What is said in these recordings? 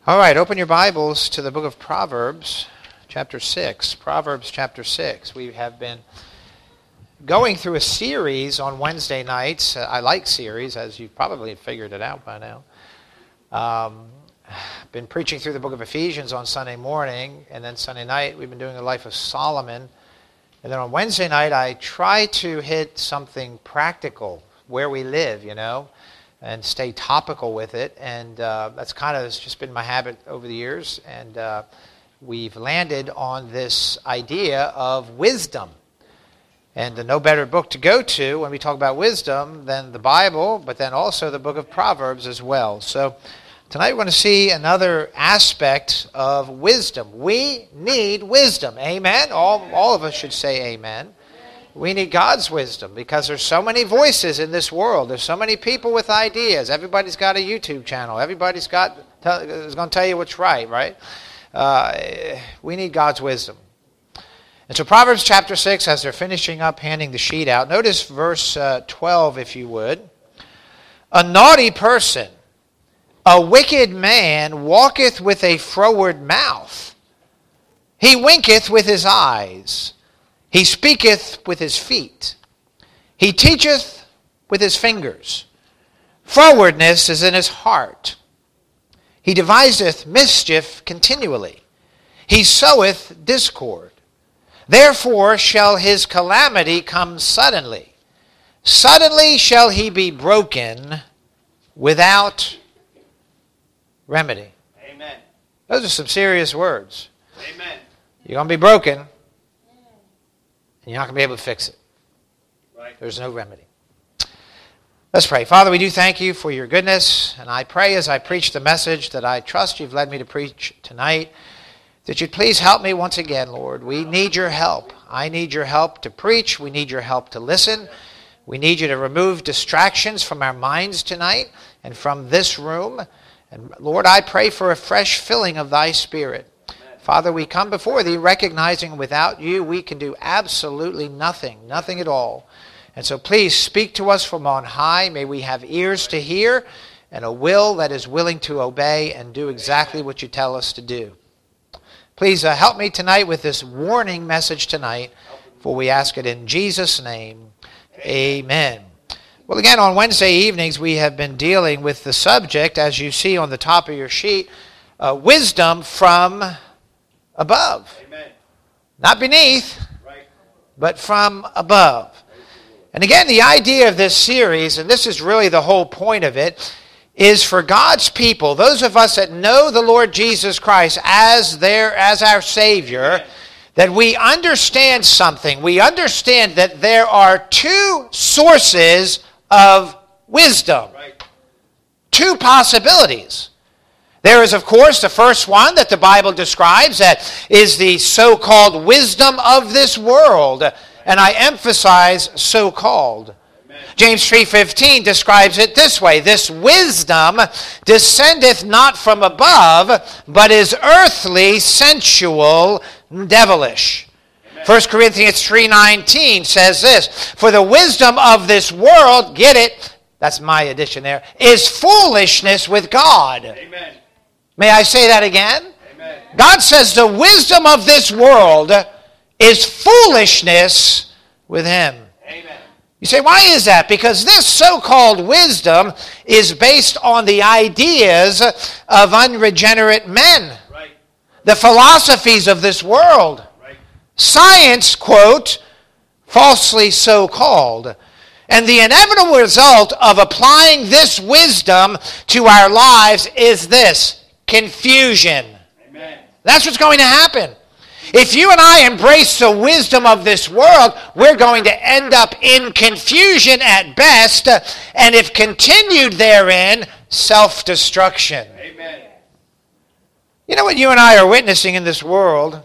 All right, open your Bibles to the book of Proverbs, chapter 6. Proverbs, chapter 6. We have been going through a series on Wednesday nights. I like series, as you've probably figured it out by now. Been preaching through the book of Ephesians on Sunday morning, and then Sunday night we've been doing the life of Solomon. And then on Wednesday night I try to hit something practical, where we live, and stay topical with it, and that's kind of just been my habit over the years, and we've landed on this idea of wisdom. And no better book to go to when we talk about wisdom than the Bible, but then also the book of Proverbs as well. So tonight we're going to see another aspect of wisdom. We need wisdom. Amen? All of us should say amen. We need God's wisdom because there's so many voices in this world. There's so many people with ideas. Everybody's got a YouTube channel. Everybody's is going to tell you what's right? We need God's wisdom. And so Proverbs chapter 6, as they're finishing up handing the sheet out, notice verse 12, if you would. A naughty person, a wicked man, walketh with a froward mouth. He winketh with his eyes. He speaketh with his feet. He teacheth with his fingers. Frowardness is in his heart. He deviseth mischief continually. He soweth discord. Therefore shall his calamity come suddenly. Suddenly shall he be broken without remedy. Amen. Those are some serious words. Amen. You're going to be broken. And you're not going to be able to fix it. Right. There's no remedy. Let's pray. Father, we do thank you for your goodness. And I pray as I preach the message that I trust you've led me to preach tonight, that you'd please help me once again, Lord. We need your help. I need your help to preach. We need your help to listen. We need you to remove distractions from our minds tonight and from this room. And Lord, I pray for a fresh filling of thy Spirit. Father, we come before thee recognizing without you we can do absolutely nothing at all. And so please speak to us from on high. May we have ears to hear and a will that is willing to obey and do exactly what you tell us to do. Please help me tonight with this warning message tonight, for we ask it in Jesus' name. Amen. Well, again, on Wednesday evenings we have been dealing with the subject, as you see on the top of your sheet, wisdom from above. Amen. Not beneath, Right. but from above. And again, the idea of this series, and this is really the whole point of it, is for God's people, those of us that know the Lord Jesus Christ as our Savior, Amen. that we understand something. We understand that there are two sources of wisdom. Right. Two possibilities. There is, of course, the first one that the Bible describes that is the so-called wisdom of this world. And I emphasize so-called. Amen. James 3:15 describes it this way. This wisdom descendeth not from above, but is earthly, sensual, devilish. Amen. 1 Corinthians 3:19 says this. For the wisdom of this world, get it, that's my addition there, is foolishness with God. Amen. May I say that again? Amen. God says the wisdom of this world is foolishness with him. Amen. You say, why is that? Because this so-called wisdom is based on the ideas of unregenerate men, Right. the philosophies of this world. Right. Science, quote, falsely so-called. And the inevitable result of applying this wisdom to our lives is this. Confusion. Amen. That's what's going to happen. If you and I embrace the wisdom of this world, we're going to end up in confusion at best, and if continued therein, self-destruction. Amen. You know what you and I are witnessing in this world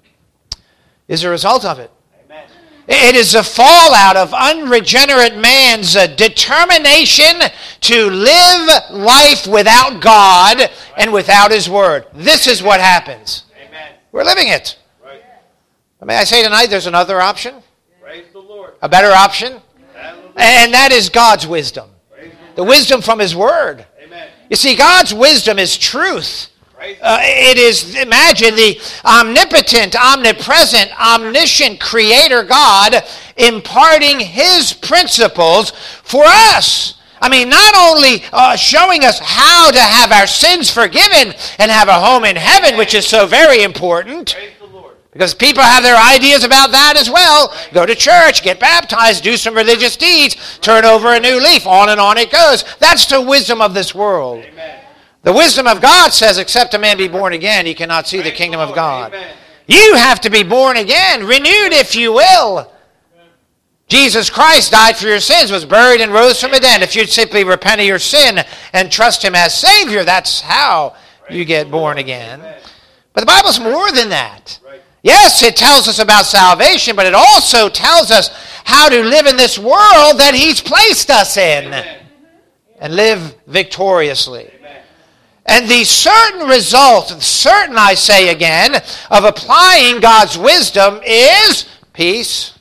is a result of it. Amen. It is the fallout of unregenerate man's determination to live life without God and without his word. This is what happens. Amen. We're living it. Right. May I say tonight there's another option, Praise the Lord. a better option, Hallelujah. and that is God's wisdom. Praise The wisdom from his word. Amen. You see, God's wisdom is truth. It is, imagine the omnipotent, omnipresent, omniscient Creator God imparting His principles for us. I mean, not only showing us how to have our sins forgiven and have a home in heaven, which is so very important, because people have their ideas about that as well. Go to church, get baptized, do some religious deeds, turn over a new leaf, on and on it goes. That's the wisdom of this world. Amen. The wisdom of God says, except a man be born again, he cannot see the kingdom of God. Amen. You have to be born again, renewed if you will. Jesus Christ died for your sins, was buried and rose from the dead. If you'd simply repent of your sin and trust Him as Savior, that's how you get born again. But the Bible's more than that. Yes, it tells us about salvation, but it also tells us how to live in this world that He's placed us in and live victoriously. And the certain result, certain I say again, of applying God's wisdom is peace,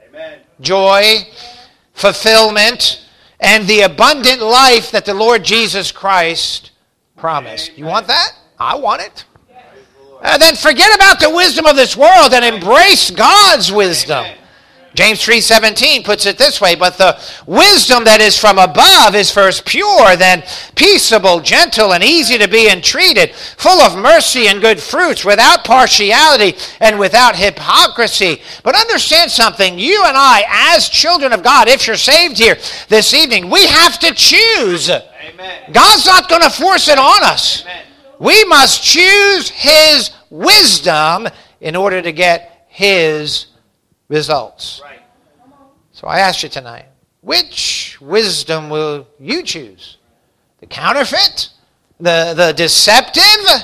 joy, fulfillment, and the abundant life that the Lord Jesus Christ promised. You want that? I want it. Then forget about the wisdom of this world and embrace God's wisdom. James 3:17 puts it this way, but the wisdom that is from above is first pure, then peaceable, gentle, and easy to be entreated, full of mercy and good fruits, without partiality and without hypocrisy. But understand something, you and I, as children of God, if you're saved here this evening, we have to choose. Amen. God's not going to force it on us. Amen. We must choose His wisdom in order to get His results. Right. So I ask you tonight, which wisdom will you choose? The counterfeit, the deceptive,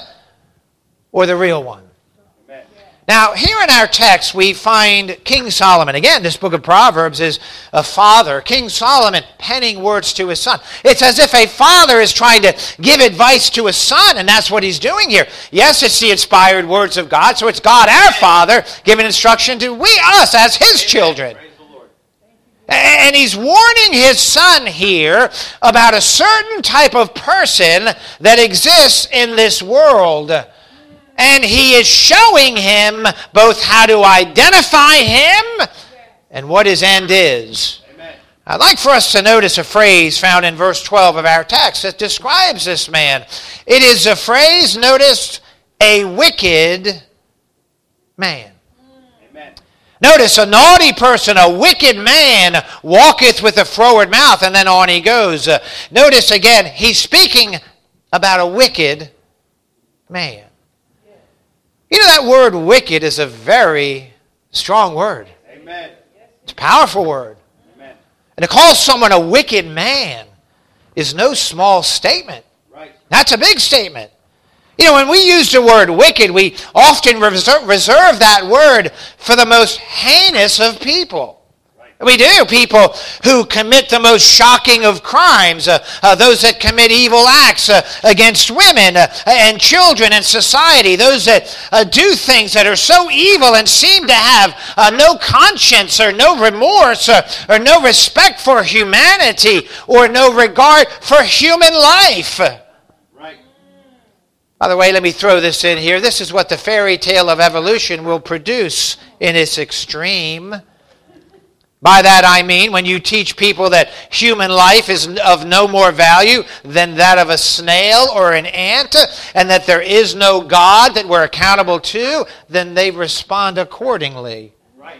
or the real one? Amen. Now, here in our text, we find King Solomon. Again, this book of Proverbs is a father, King Solomon, penning words to his son. It's as if a father is trying to give advice to his son, and that's what he's doing here. Yes, it's the inspired words of God, so it's God, our Father, giving instruction to us as His children. Praise the Lord. And he's warning his son here about a certain type of person that exists in this world. And he is showing him both how to identify him and what his end is. Amen. I'd like for us to notice a phrase found in verse 12 of our text that describes this man. It is a phrase, notice, a wicked man. Amen. Notice, a naughty person, a wicked man, walketh with a froward mouth, and then on he goes. Notice again, he's speaking about a wicked man. You know, that word wicked is a very strong word. Amen. It's a powerful word. Amen. And to call someone a wicked man is no small statement. Right. That's a big statement. You know, when we use the word wicked, we often reserve that word for the most heinous of people. We do. People who commit the most shocking of crimes, those that commit evil acts against women and children and society, those that do things that are so evil and seem to have no conscience or no remorse or no respect for humanity or no regard for human life. Right. By the way, let me throw this in here. This is what the fairy tale of evolution will produce in its extreme. By that I mean when you teach people that human life is of no more value than that of a snail or an ant, and that there is no God that we're accountable to, then they respond accordingly. Right.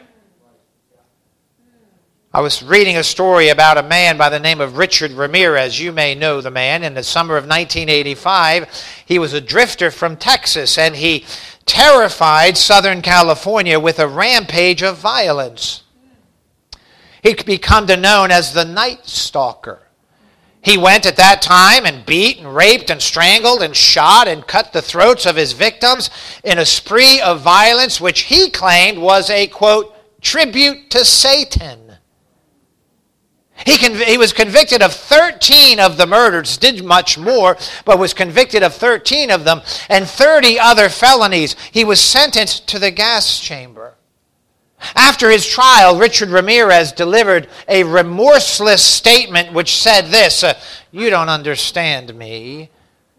I was reading a story about a man by the name of Richard Ramirez. You may know the man. In the summer of 1985, he was a drifter from Texas, and he terrified Southern California with a rampage of violence. He'd become known as the Night Stalker. He went at that time and beat and raped and strangled and shot and cut the throats of his victims in a spree of violence which he claimed was a, quote, tribute to Satan. He was convicted of 13 of the murders, did much more, but was convicted of 13 of them and 30 other felonies. He was sentenced to the gas chamber. After his trial, Richard Ramirez delivered a remorseless statement which said this, "You don't understand me.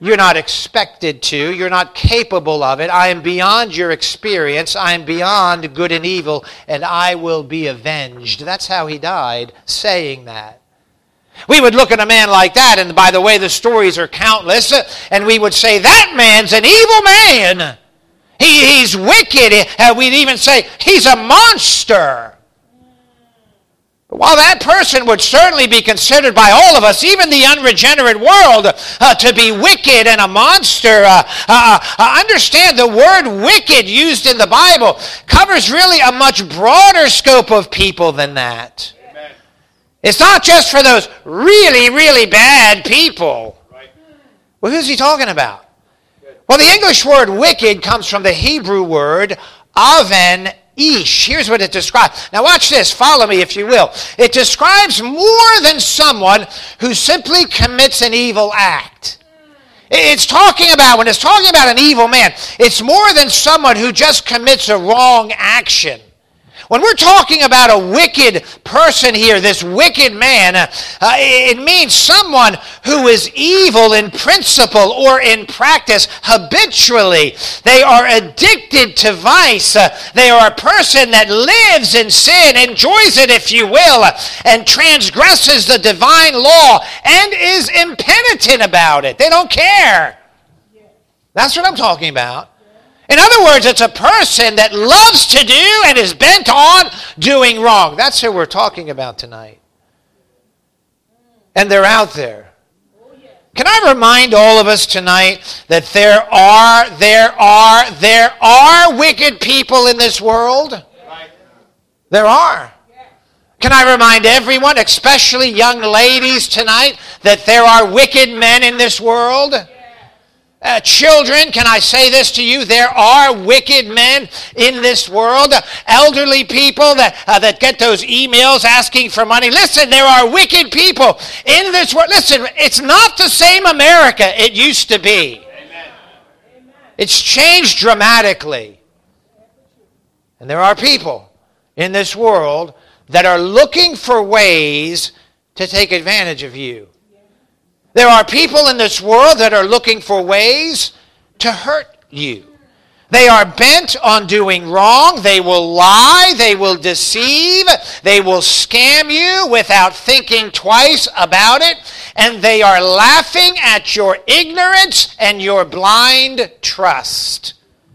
You're not expected to. You're not capable of it. I am beyond your experience. I am beyond good and evil, and I will be avenged. That's how he died, saying that. We would look at a man like that, and by the way, the stories are countless, and we would say, that man's an evil man. He's wicked. We'd even say, he's a monster. But while that person would certainly be considered by all of us, even the unregenerate world, to be wicked and a monster, understand the word wicked used in the Bible covers really a much broader scope of people than that. Amen. It's not just for those really, really bad people. Right. Well, who's he talking about? Good. Well, the English word wicked comes from the Hebrew word aven ish. Here's what it describes. Now watch this. Follow me if you will. It describes more than someone who simply commits an evil act. It's talking about, when it's talking about an evil man, it's more than someone who just commits a wrong action. When we're talking about a wicked person here, this wicked man, it means someone who is evil in principle or in practice habitually. They are addicted to vice. They are a person that lives in sin, enjoys it, if you will, and transgresses the divine law and is impenitent about it. They don't care. That's what I'm talking about. In other words, it's a person that loves to do and is bent on doing wrong. That's who we're talking about tonight. And they're out there. Can I remind all of us tonight that there are wicked people in this world? There are. Can I remind everyone, especially young ladies tonight, that there are wicked men in this world? Children, can I say this to you? There are wicked men in this world. Elderly people that get those emails asking for money. Listen, there are wicked people in this world. Listen, it's not the same America it used to be. Amen. It's changed dramatically. And there are people in this world that are looking for ways to take advantage of you. There are people in this world that are looking for ways to hurt you. They are bent on doing wrong. They will lie. They will deceive. They will scam you without thinking twice about it. And they are laughing at your ignorance and your blind trust.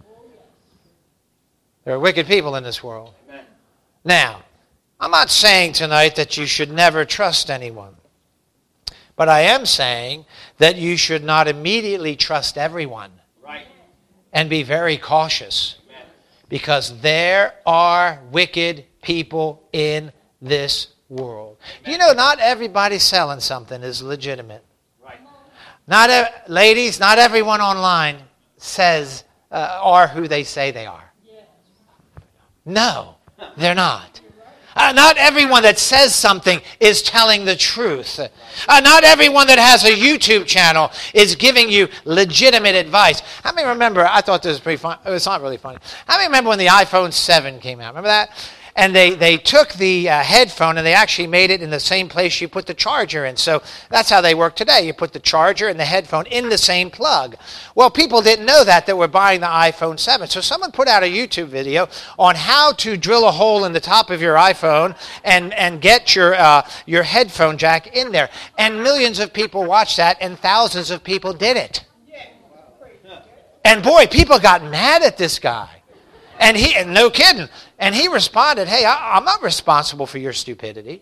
There are wicked people in this world. Now, I'm not saying tonight that you should never trust anyone. But I am saying that you should not immediately trust everyone. Right. And be very cautious. Amen. Because there are wicked people in this world. Amen. You know, not everybody selling something is legitimate. Right. Ladies, not everyone online says are who they say they are. No, they're not. Not everyone that says something is telling the truth. Not everyone that has a YouTube channel is giving you legitimate advice. How many remember, I thought this was pretty fun. It's not really funny. How many remember when the iPhone 7 came out? Remember that? And they took the headphone and they actually made it in the same place you put the charger in. So that's how they work today. You put the charger and the headphone in the same plug. Well, people didn't know that were buying the iPhone 7. So someone put out a YouTube video on how to drill a hole in the top of your iPhone and get your headphone jack in there. And millions of people watched that and thousands of people did it. And boy, people got mad at this guy. And no kidding. And he responded, hey, I'm not responsible for your stupidity.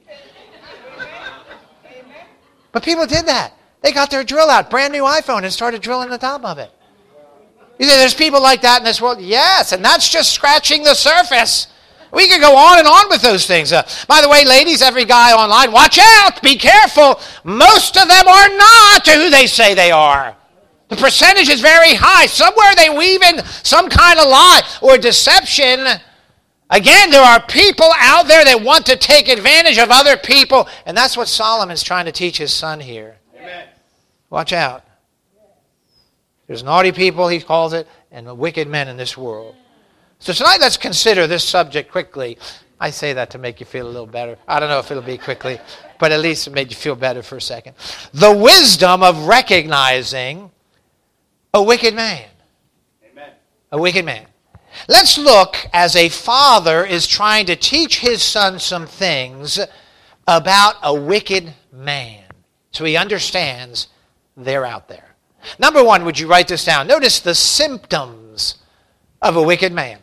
But people did that. They got their drill out, brand new iPhone, and started drilling the top of it. You say there's people like that in this world? Yes, and that's just scratching the surface. We could go on and on with those things. By the way, ladies, every guy online, watch out, be careful. Most of them are not who they say they are. The percentage is very high. Somewhere they weave in some kind of lie or deception. Again, there are people out there that want to take advantage of other people, and that's what Solomon's trying to teach his son here. Amen. Watch out. There's naughty people, he calls it, and wicked men in this world. So tonight let's consider this subject quickly. I say that to make you feel a little better. I don't know if it'll be quickly, but at least it made you feel better for a second. The wisdom of recognizing A wicked man. Amen. A wicked man. Let's look as a father is trying to teach his son some things about a wicked man, so he understands they're out there. Number one, would you write this down? Notice the symptoms of a wicked man.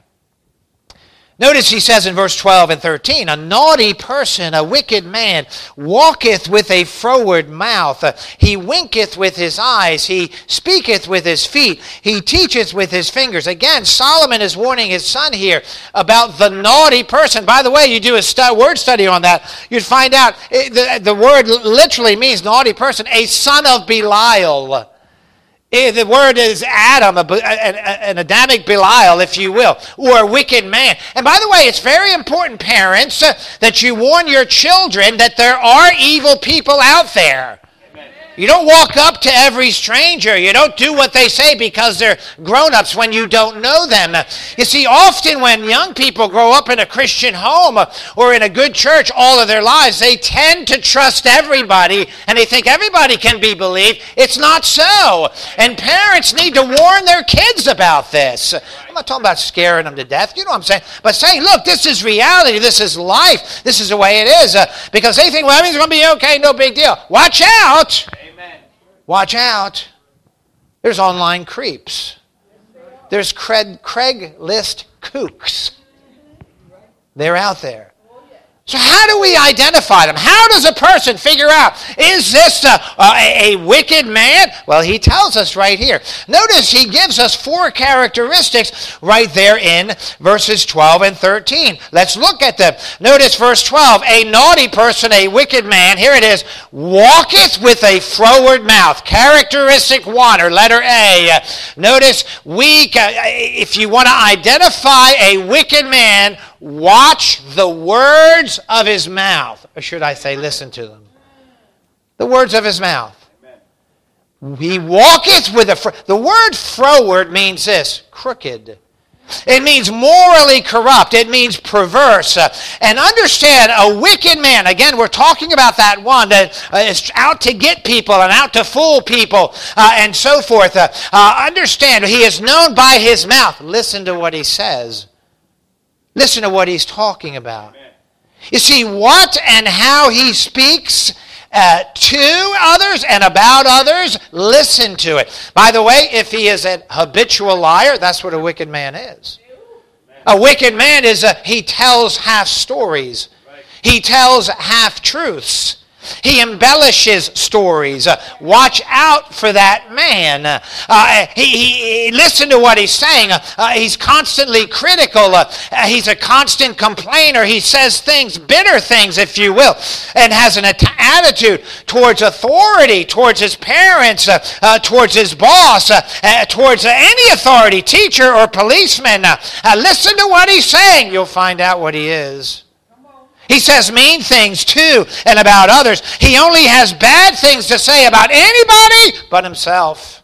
Notice he says in verse 12 and 13, a naughty person, a wicked man, walketh with a froward mouth. He winketh with his eyes. He speaketh with his feet. He teacheth with his fingers. Again, Solomon is warning his son here about the naughty person. By the way, you do a word study on that, you'd find out the word literally means naughty person, a son of Belial. The word is Adam, an Adamic Belial, if you will, or a wicked man. And by the way, it's very important, parents, that you warn your children that there are evil people out there. You don't walk up to every stranger. You don't do what they say because they're grown-ups when you don't know them. You see, often when young people grow up in a Christian home or in a good church all of their lives, they tend to trust everybody and they think everybody can be believed. It's not so. And parents need to warn their kids about this. I'm not talking about scaring them to death. You know what I'm saying? But saying, look, this is reality. This is life. This is the way it is. Because they think, well, everything's going to be okay. No big deal. Watch out. Watch out. There's online creeps. There's Craigslist kooks. They're out there. So how do we identify them? How does a person figure out, is this a wicked man? Well, he tells us right here. Notice he gives us 4 characteristics right there in verses 12 and 13. Let's look at them. Notice verse 12. A naughty person, a wicked man, here it is, walketh with a froward mouth. Characteristic 1, or letter A. Notice, if you want to identify a wicked man, watch the words of his mouth. Or should I say, listen to them. The words of his mouth. Amen. He walketh with the word froward means this, crooked. It means morally corrupt. It means perverse. And understand, a wicked man, again, we're talking about that one that is out to get people and out to fool people and so forth. Understand, he is known by his mouth. Listen to what he says. Listen to what he's talking about. Amen. You see, what and how he speaks to others and about others, listen to it. By the way, if he is an habitual liar, that's what a wicked man is. Amen. A wicked man is, he tells half stories. Right. He tells half truths. He embellishes stories. Watch out for that man. Listen to what he's saying. He's constantly critical. He's a constant complainer. He says things, bitter things, if you will, and has an attitude towards authority, towards his parents, towards his boss, towards any authority, teacher or policeman. Listen to what he's saying. You'll find out what he is. He says mean things to and about others. He only has bad things to say about anybody but himself.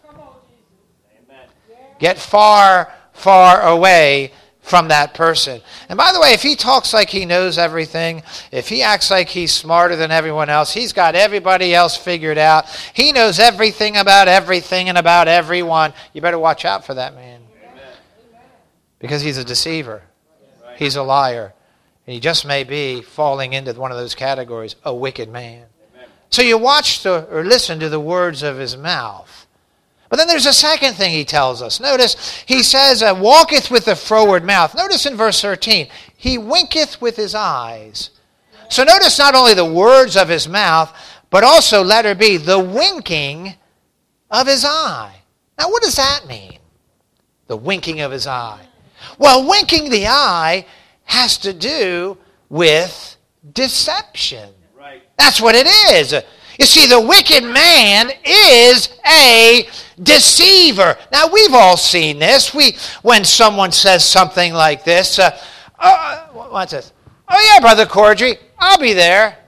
Get far, far away from that person. And by the way, if he talks like he knows everything, if he acts like he's smarter than everyone else, he's got everybody else figured out, he knows everything and about everyone, you better watch out for that man. Because he's a deceiver. He's a liar. And he just may be falling into one of those categories, a wicked man. Amen. So you watch or listen to the words of his mouth. But then there's a second thing he tells us. Notice, he says, walketh with a froward mouth. Notice in verse 13, he winketh with his eyes. So notice not only the words of his mouth, but also, letter B, the winking of his eye. Now what does that mean? The winking of his eye. Well, winking the eye has to do with deception. Right. That's what it is. You see, the wicked man is a deceiver. Now, we've all seen this. When someone says something like this, what's this? Oh, yeah, Brother Cordry, I'll be there.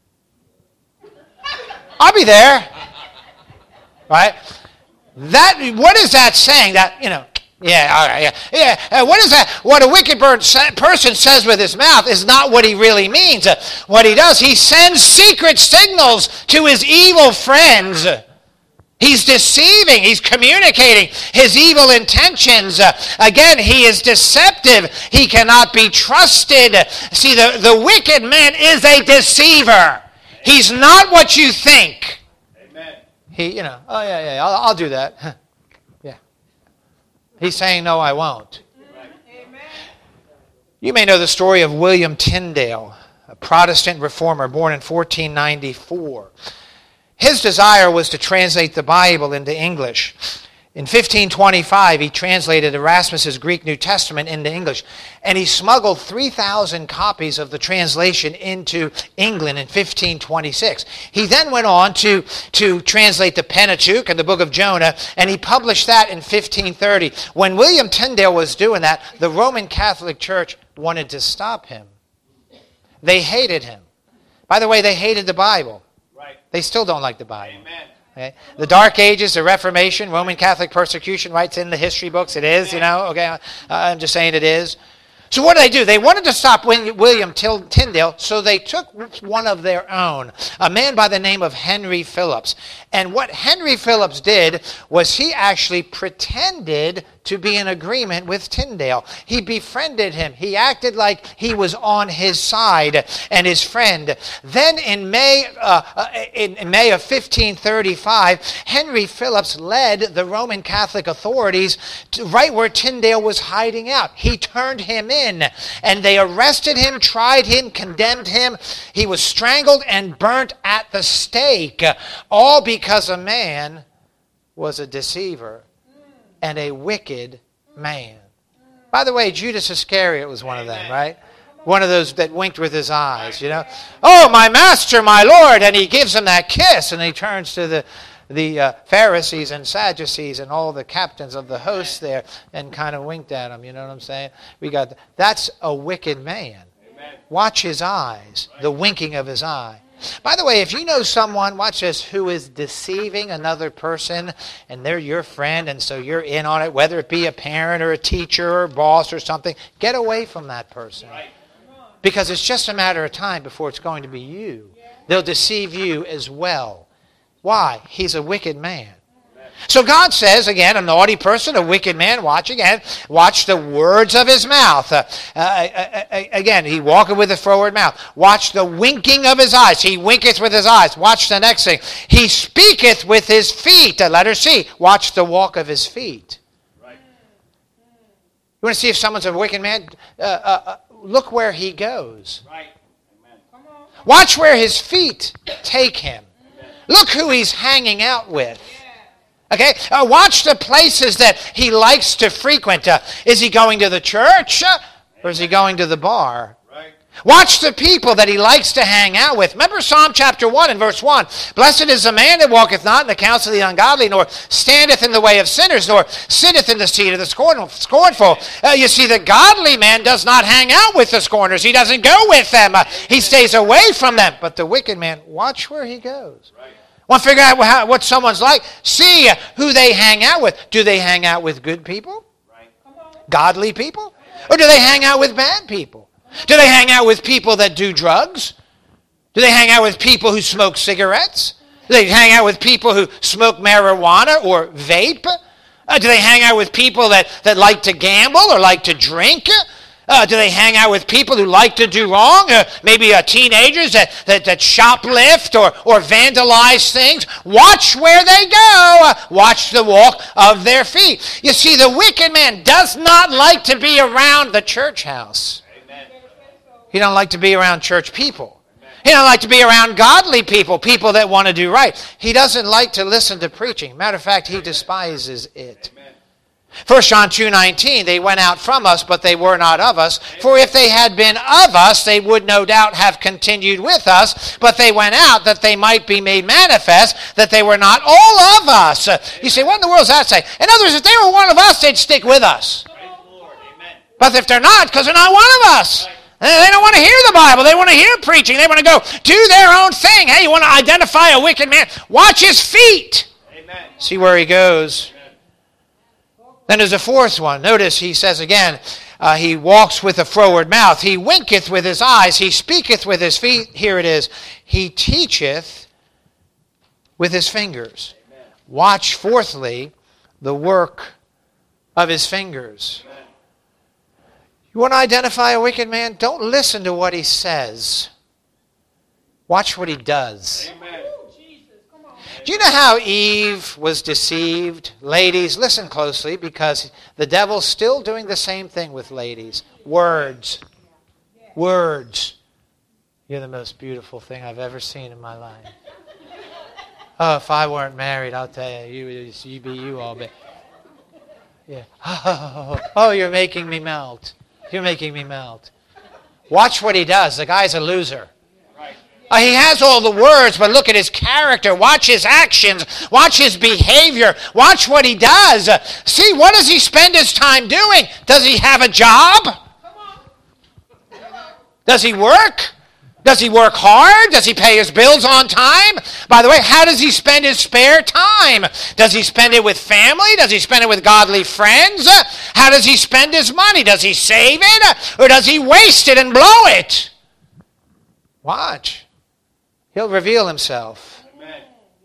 I'll be there. Right? What is that saying? That, yeah, all right, yeah. What is that? What a wicked person says with his mouth is not what he really means. What he does, he sends secret signals to his evil friends. He's deceiving. He's communicating his evil intentions. Again, he is deceptive. He cannot be trusted. See, the wicked man is a deceiver. He's not what you think. Amen. Oh yeah, I'll do that. Yeah. He's saying, no, I won't. Amen. You may know the story of William Tyndale, a Protestant reformer born in 1494. His desire was to translate the Bible into English. In 1525, he translated Erasmus's Greek New Testament into English, and he smuggled 3,000 copies of the translation into England in 1526. He then went on to translate the Pentateuch and the Book of Jonah, and he published that in 1530. When William Tyndale was doing that, the Roman Catholic Church wanted to stop him. They hated him. By the way, they hated the Bible. They still don't like the Bible. Amen. Okay? The Dark Ages, the Reformation, Roman Catholic persecution, right? It's in the history books. It is, okay? I'm just saying it is. So what did they do? They wanted to stop William Tyndale, so they took one of their own, a man by the name of Henry Phillips. And what Henry Phillips did was he actually pretended to be in agreement with Tyndale. He befriended him. He acted like he was on his side and his friend. Then in May of 1535, Henry Phillips led the Roman Catholic authorities to right where Tyndale was hiding out. He turned him in, and they arrested him, tried him, condemned him. He was strangled and burnt at the stake, all because a man was a deceiver and a wicked man. By the way, Judas Iscariot was one of them, right? One of those that winked with his eyes, Oh, my master, my Lord. And he gives him that kiss, and he turns to the Pharisees and Sadducees and all the captains of the hosts there and kind of winked at him. You know what I'm saying? That's a wicked man. Watch his eyes, the winking of his eye. By the way, if you know someone, watch this, who is deceiving another person, and they're your friend, and so you're in on it, whether it be a parent or a teacher or a boss or something, get away from that person. Because it's just a matter of time before it's going to be you. They'll deceive you as well. Why? He's a wicked man. So God says, again, a naughty person, a wicked man, watch the words of his mouth. Again, he walketh with a froward mouth. Watch the winking of his eyes. He winketh with his eyes. Watch the next thing. He speaketh with his feet. Letter C. Watch the walk of his feet. Right. You want to see if someone's a wicked man? Look where he goes. Right. Amen. Watch where his feet take him. Amen. Look who he's hanging out with. Okay, watch the places that he likes to frequent. Is he going to the church or is he going to the bar? Right. Watch the people that he likes to hang out with. Remember Psalm chapter 1 and verse 1. Blessed is the man that walketh not in the counsel of the ungodly, nor standeth in the way of sinners, nor sitteth in the seat of the scornful. You see, the godly man does not hang out with the scorners. He doesn't go with them. He stays away from them. But the wicked man, watch where he goes. Right. Want to figure out what someone's like? See who they hang out with. Do they hang out with good people? Right. Godly people? Or do they hang out with bad people? Do they hang out with people that do drugs? Do they hang out with people who smoke cigarettes? Do they hang out with people who smoke marijuana or vape? Do they hang out with people that like to gamble or like to drink? Do they hang out with people who like to do wrong? Maybe teenagers that shoplift or vandalize things? Watch where they go. Watch the walk of their feet. You see, the wicked man does not like to be around the church house. Amen. He don't like to be around church people. Amen. He don't like to be around godly people, people that want to do right. He doesn't like to listen to preaching. Matter of fact, he despises it. 1 John 2:19, they went out from us, but they were not of us. For if they had been of us, they would no doubt have continued with us. But they went out that they might be made manifest, that they were not all of us. You say, what in the world does that say? In other words, if they were one of us, they'd stick with us. But if they're not, because they're not one of us. They don't want to hear the Bible. They want to hear preaching. They want to go do their own thing. Hey, you want to identify a wicked man? Watch his feet. Amen. See where he goes. Then there's a fourth one. Notice he says again, he walks with a froward mouth. He winketh with his eyes. He speaketh with his feet. Here it is. He teacheth with his fingers. Watch, fourthly, the work of his fingers. You want to identify a wicked man? Don't listen to what he says. Watch what he does. Amen. Do you know how Eve was deceived? Ladies, listen closely, because the devil's still doing the same thing with ladies. Words. Words. You're the most beautiful thing I've ever seen in my life. Oh, if I weren't married, I'll tell you, you'd be you all day. Yeah. Oh, you're making me melt. You're making me melt. Watch what he does. The guy's a loser. He has all the words, but look at his character. Watch his actions. Watch his behavior. Watch what he does. See, what does he spend his time doing? Does he have a job? Does he work? Does he work hard? Does he pay his bills on time? By the way, how does he spend his spare time? Does he spend it with family? Does he spend it with godly friends? How does he spend his money? Does he save it? Or does he waste it and blow it? Watch. He'll reveal himself. Amen.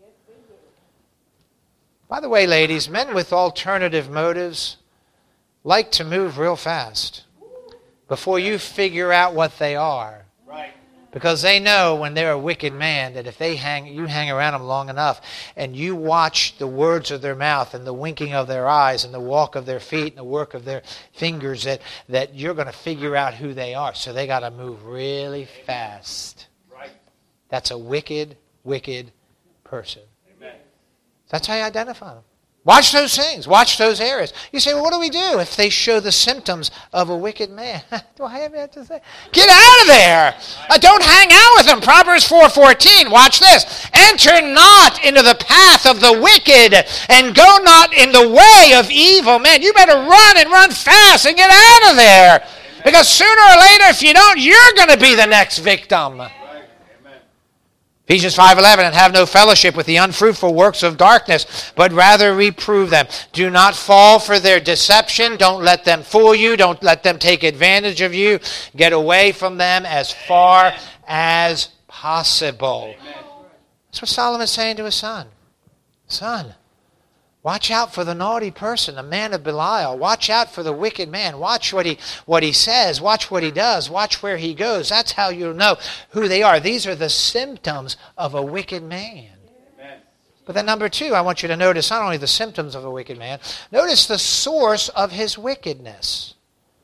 By the way, ladies, men with alternative motives like to move real fast before you figure out what they are. Right. Because they know when they're a wicked man that if you hang around them long enough and you watch the words of their mouth and the winking of their eyes and the walk of their feet and the work of their fingers, that you're going to figure out who they are. So they got to move really fast. Right. That's a wicked, wicked person. Amen. That's how you identify them. Watch those things. Watch those areas. You say, well, what do we do if they show the symptoms of a wicked man? Do I have to say? Get out of there. Don't hang out with them. Proverbs 4:14. Watch this. Enter not into the path of the wicked and go not in the way of evil men. You better run and run fast and get out of there. Because sooner or later, if you don't, you're going to be the next victim. Ephesians 5:11, and have no fellowship with the unfruitful works of darkness, but rather reprove them. Do not fall for their deception. Don't let them fool you. Don't let them take advantage of you. Get away from them as far as possible. That's what Solomon's saying to his son. Son, watch out for the naughty person, the man of Belial. Watch out for the wicked man. Watch what he says. Watch what he does. Watch where he goes. That's how you'll know who they are. These are the symptoms of a wicked man. Amen. But then number two, I want you to notice not only the symptoms of a wicked man, notice the source of his wickedness.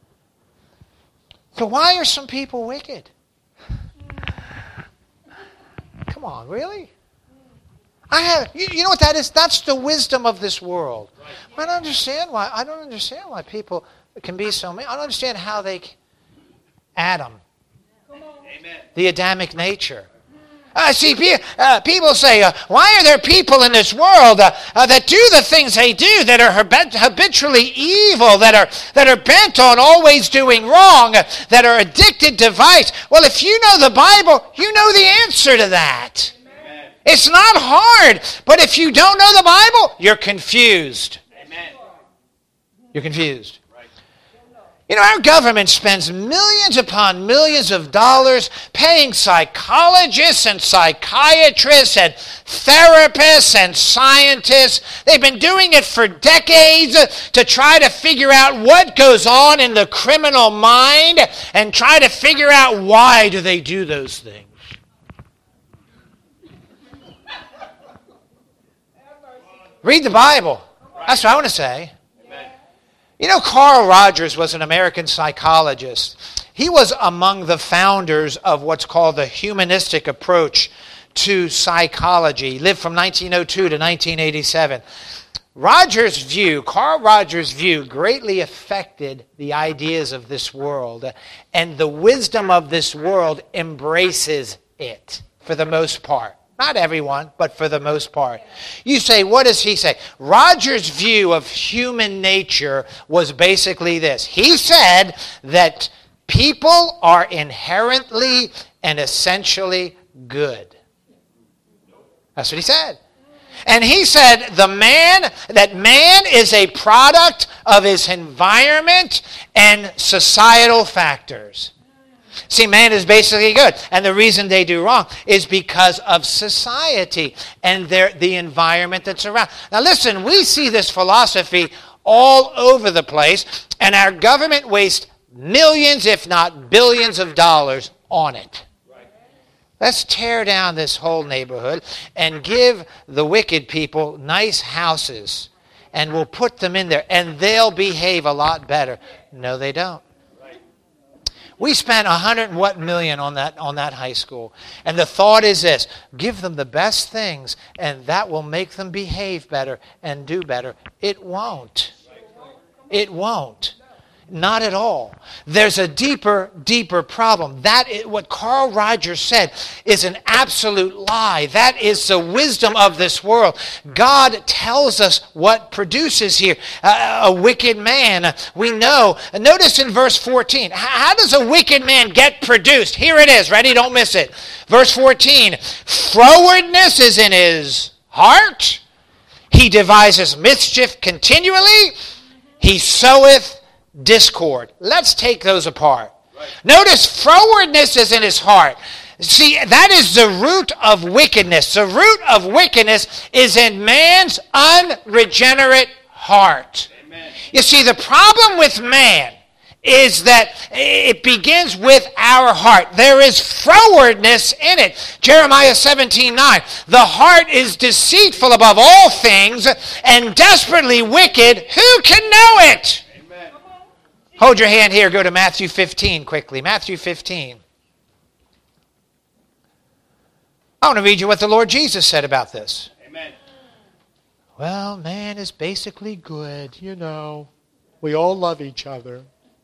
So why are some people wicked? Come on, really? You know what that is? That's the wisdom of this world. I don't understand why people can be so mean. I don't understand how Adam, the Adamic nature. People say, why are there people in this world that do the things they do, that are habitually evil, that are bent on always doing wrong, that are addicted to vice? Well, if you know the Bible, you know the answer to that. It's not hard, but if you don't know the Bible, you're confused. Amen. You're confused. Right. You know, our government spends millions upon millions of dollars paying psychologists and psychiatrists and therapists and scientists. They've been doing it for decades to try to figure out what goes on in the criminal mind and try to figure out why do they do those things. Read the Bible. That's what I want to say. Amen. You know, Carl Rogers was an American psychologist. He was among the founders of what's called the humanistic approach to psychology. He lived from 1902 to 1987. Carl Rogers' view greatly affected the ideas of this world, and the wisdom of this world embraces it for the most part. Not everyone, but for the most part. You say, what does he say? Rogers' view of human nature was basically this. He said that people are inherently and essentially good. That's what he said. And he said that man is a product of his environment and societal factors. See, man is basically good. And the reason they do wrong is because of society and the environment that's around. Now listen, we see this philosophy all over the place, and our government wastes millions, if not billions of dollars on it. Let's tear down this whole neighborhood and give the wicked people nice houses, and we'll put them in there, and they'll behave a lot better. No, they don't. We spent $100 million on that high school. And the thought is this: give them the best things, and that will make them behave better and do better. It won't. It won't. Not at all. There's a deeper problem. That is, what Carl Rogers said is an absolute lie. That is the wisdom of this world. God tells us what produces here. A wicked man, we know. Notice in verse 14, how does a wicked man get produced? Here it is. Ready? Don't miss it. Verse 14, frowardness is in his heart. He devises mischief continually. He soweth discord. Let's take those apart. Right. Notice frowardness is in his heart. See, that is the root of wickedness. The root of wickedness is in man's unregenerate heart. Amen. You see, the problem with man is that it begins with our heart. There is frowardness in it. Jeremiah 17:9. The heart is deceitful above all things and desperately wicked. Who can know it? Hold your hand here. Go to Matthew 15 quickly. Matthew 15. I want to read you what the Lord Jesus said about this. Amen. Well, man is basically good, you know. We all love each other.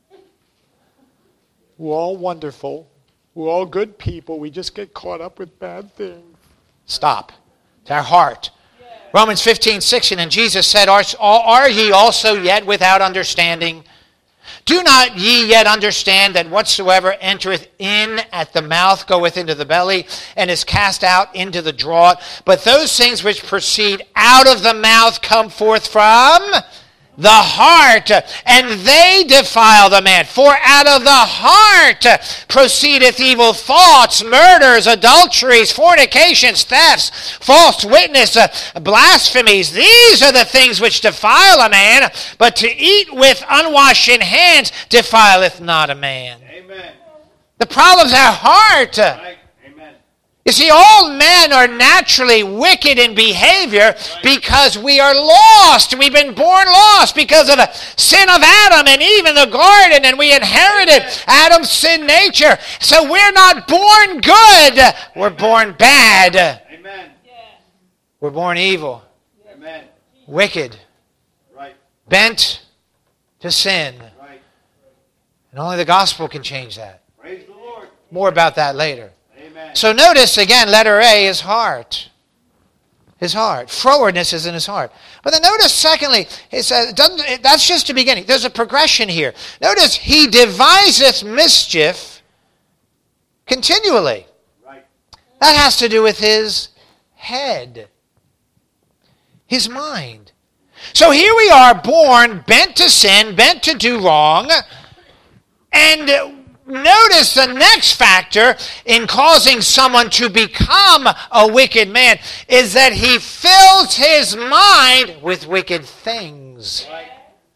We're all wonderful. We're all good people. We just get caught up with bad things. Stop. It's our heart. Romans 15:16. And Jesus said, Are ye also yet without understanding? Do not ye yet understand that whatsoever entereth in at the mouth goeth into the belly, and is cast out into the draught? But those things which proceed out of the mouth come forth from the heart, and they defile the man. For out of the heart proceedeth evil thoughts, murders, adulteries, fornications, thefts, false witness, blasphemies. These are the things which defile a man, but to eat with unwashen hands defileth not a man. Amen. The problem's our heart. Right. You see, all men are naturally wicked in behavior because we are lost. We've been born lost because of the sin of Adam and Eve in the garden, and we inherited Adam's sin nature. So we're not born good. We're born bad. Amen. We're born evil. Amen. Wicked. Right. Bent to sin. Right. And only the gospel can change that. Praise the Lord. More about that later. Amen. So notice again, letter A is heart. His heart. Frowardness is in his heart. But then notice, secondly, it says, that's just the beginning. There's a progression here. Notice, he deviseth mischief continually. Right. That has to do with his head. His mind. So here we are, born, bent to sin, bent to do wrong, and notice the next factor in causing someone to become a wicked man is that he fills his mind with wicked things. Right.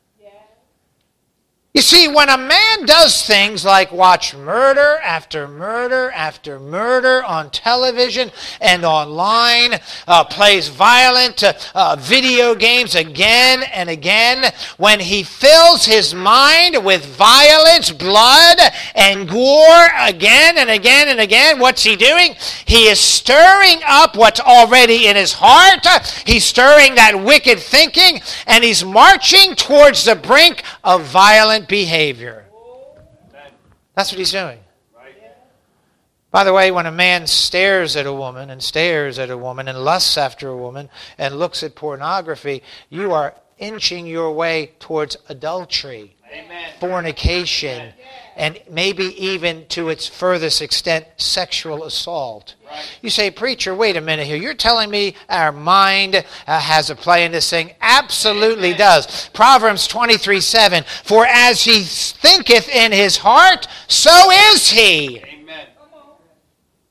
You see, when a man does things like watch murder after murder after murder on television and online, plays violent video games again and again, when he fills his mind with violence, blood, and gore again and again and again, what's he doing? He is stirring up what's already in his heart. He's stirring that wicked thinking, and he's marching towards the brink of violent behavior. That's what he's doing. By the way, when a man stares at a woman and lusts after a woman and looks at pornography, you are inching your way towards adultery, fornication, and maybe even to its furthest extent, sexual assault. You say, preacher, wait a minute here. You're telling me our mind has a play in this thing? Absolutely does. Proverbs 23:7, for as he thinketh in his heart, so is he.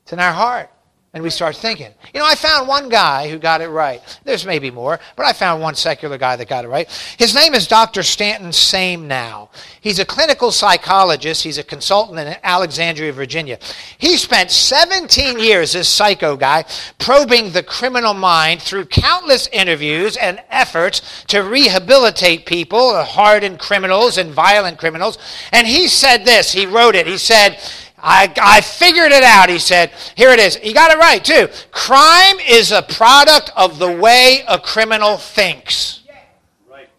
It's in our heart. And we start thinking. You know, I found one guy who got it right. There's maybe more, but I found one secular guy that got it right. His name is Dr. Stanton Samenow. He's a clinical psychologist. He's a consultant in Alexandria, Virginia. He spent 17 years, this psycho guy, probing the criminal mind through countless interviews and efforts to rehabilitate people, hardened criminals and violent criminals. And he said this. He wrote it. He said, I figured it out, he said. Here it is. He got it right, too. Crime is a product of the way a criminal thinks. Right.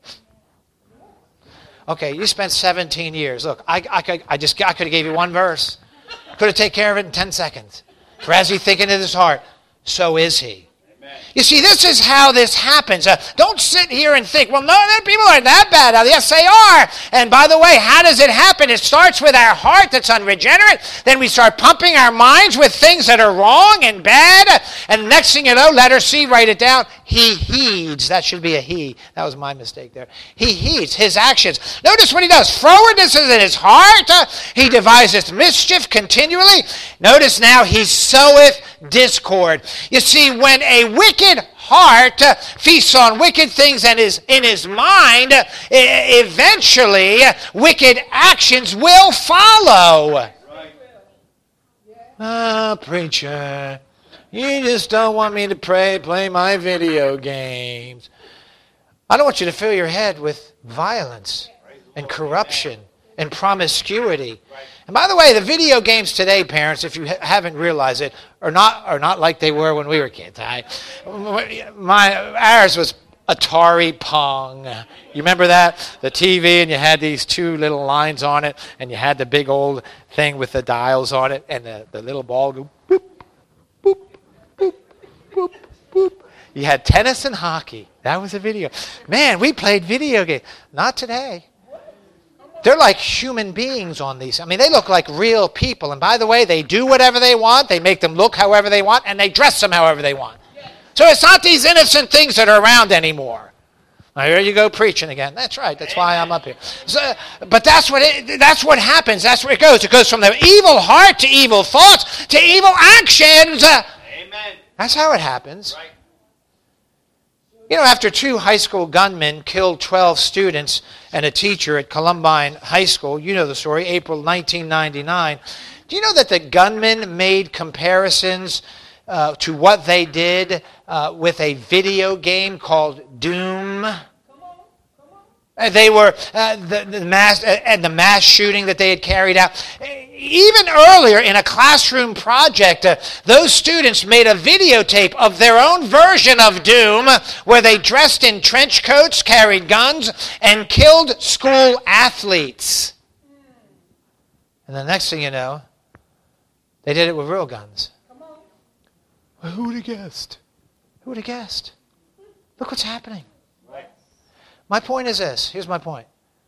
Okay, you spent 17 years. Look, I could have gave you one verse. Could have taken care of it in 10 seconds. For as he thinketh in his heart, so is he. You see, this is how this happens. Don't sit here and think, well, no, people aren't that bad. Yes, they are. And by the way, how does it happen? It starts with our heart that's unregenerate. Then we start pumping our minds with things that are wrong and bad. And next thing you know, letter C, write it down. He heeds. That should be a he. That was my mistake there. He heeds his actions. Notice what he does. Frowardness is in his heart. He deviseth mischief continually. Notice now, he soweth discord. You see, when a wicked heart feasts on wicked things and is in his mind, eventually wicked actions will follow. Preacher, you just don't want me to play my video games. I don't want you to fill your head with violence and corruption and promiscuity. And by the way, the video games today, parents, if you haven't realized it, are not like they were when we were kids. Ours was Atari Pong. You remember that? The TV, and you had these two little lines on it, and you had the big old thing with the dials on it, and the little ball go boop, boop, boop, boop, boop. You had tennis and hockey. That was a video. Man, we played video games. Not today. They're like human beings on these. I mean, they look like real people. And by the way, they do whatever they want. They make them look however they want. And they dress them however they want. So it's not these innocent things that are around anymore. Now, here you go preaching again. That's right. That's why I'm up here. So, but that's what happens. That's where it goes. It goes from the evil heart to evil thoughts to evil actions. Amen. That's how it happens. Right. You know, after 2 high school gunmen killed 12 students and a teacher at Columbine High School, you know the story, April 1999. Do you know that the gunmen made comparisons to what they did with a video game called Doom? They were the mass shooting that they had carried out. Even earlier in a classroom project, those students made a videotape of their own version of Doom where they dressed in trench coats, carried guns, and killed school athletes. And the next thing you know, they did it with real guns. Well, who would have guessed? Who would have guessed? Look what's happening. My point is this. Here's my point.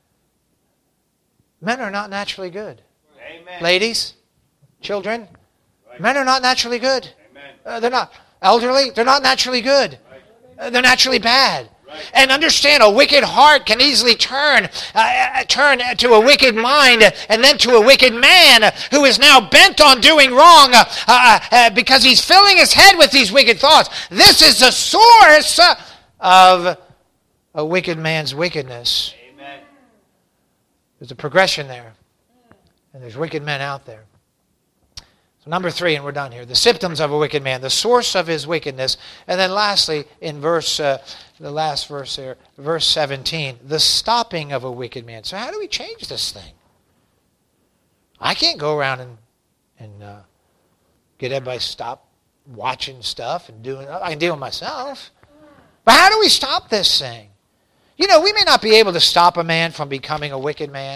Men are not naturally good. Amen. Ladies, children, men are not naturally good. Amen. They're not. Elderly, they're not naturally good. They're naturally bad. Right. And understand, a wicked heart can easily turn to a wicked mind and then to a wicked man who is now bent on doing wrong because he's filling his head with these wicked thoughts. This is the source of a wicked man's wickedness. Amen. There's a progression there. And there's wicked men out there. So number 3, and we're done here. The symptoms of a wicked man, the source of his wickedness. And then lastly, in the last verse there, verse 17, the stopping of a wicked man. So how do we change this thing? I can't go around and get everybody to stop watching stuff and doing. I can deal with myself. But how do we stop this thing? You know, we may not be able to stop a man from becoming a wicked man.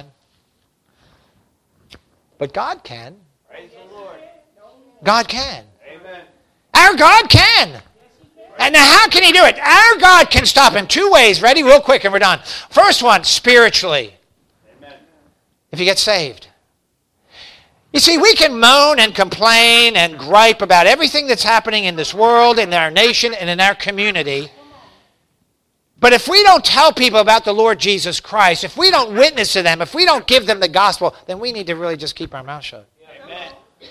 But God can. Praise the Lord. God can. Amen. Our God can. And now how can he do it? Our God can stop in 2 ways. Ready? Real quick and we're done. First one, spiritually. Amen. If you get saved. You see, we can moan and complain and gripe about everything that's happening in this world, in our nation, and in our community. But if we don't tell people about the Lord Jesus Christ, if we don't witness to them, if we don't give them the gospel, then we need to really just keep our mouth shut. Amen.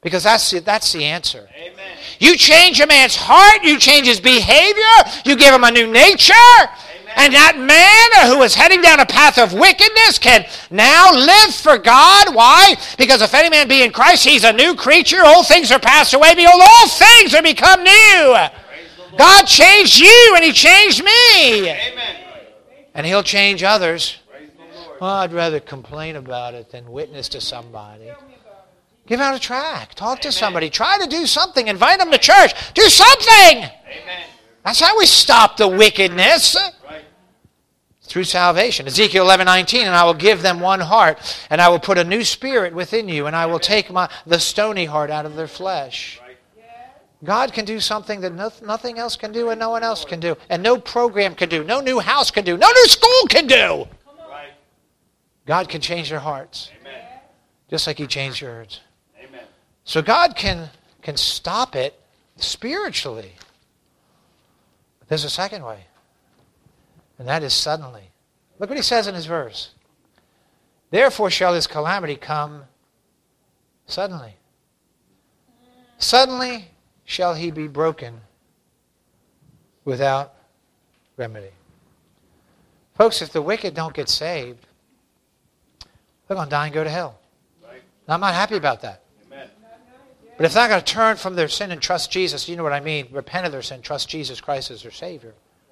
Because that's the answer. Amen. You change a man's heart, you change his behavior, you give him a new nature, and that man who is heading down a path of wickedness can now live for God. Why? Because if any man be in Christ, he's a new creature. Old things are passed away. Behold, all things are become new. God changed you, and he changed me. Amen. And he'll change others. Praise the Lord. Well, I'd rather complain about it than witness to somebody. Give out a tract. Talk to somebody. Try to do something. Invite them to church. Do something. Amen. That's how we stop the wickedness. Right. Through salvation. Ezekiel 11:19, and I will give them one heart, and I will put a new spirit within you, and I will take the stony heart out of their flesh. Right. God can do something that nothing else can do and no one else can do. And no program can do. No new house can do. No new school can do. Right. God can change their hearts. Amen. Just like he changed yours. Amen. So God can stop it spiritually. But there's a second way. And that is suddenly. Look what he says in his verse. Therefore shall his calamity come suddenly. Suddenly shall he be broken without remedy. Folks, if the wicked don't get saved, they're going to die and go to hell. Right. Now, I'm not happy about that. Amen. But if they're not going to turn from their sin and trust Jesus, you know what I mean, repent of their sin, trust Jesus Christ as their Savior,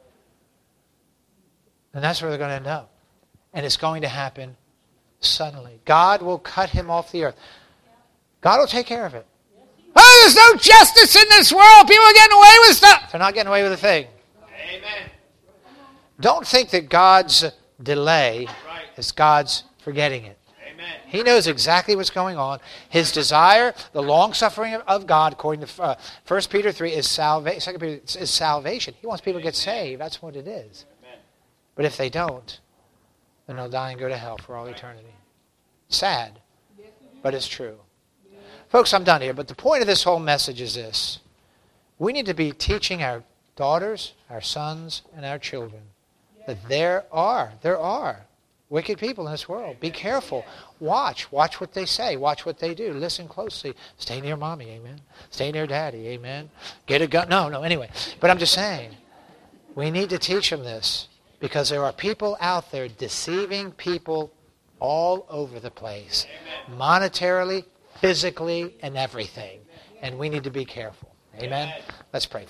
then that's where they're going to end up. And it's going to happen suddenly. God will cut him off the earth. God will take care of it. Oh, there's no justice in this world. People are getting away with stuff. They're not getting away with a thing. Amen. Don't think that God's delay Right. is God's forgetting it. Amen. He knows exactly what's going on. His desire, the long-suffering of God, according to 1 Peter 3, is salvation. 2 Peter is salvation. He wants people to get saved. That's what it is. Amen. But if they don't, then they'll die and go to hell for all eternity. Sad, but it's true. Folks, I'm done here, but the point of this whole message is this. We need to be teaching our daughters, our sons, and our children that there are wicked people in this world. Be careful. Watch what they say. Watch what they do. Listen closely. Stay near mommy, amen. Stay near daddy, amen. Get a gun. No, anyway. But I'm just saying, we need to teach them this because there are people out there deceiving people all over the place. Monetarily, physically, and everything. And we need to be careful. Amen? Let's pray.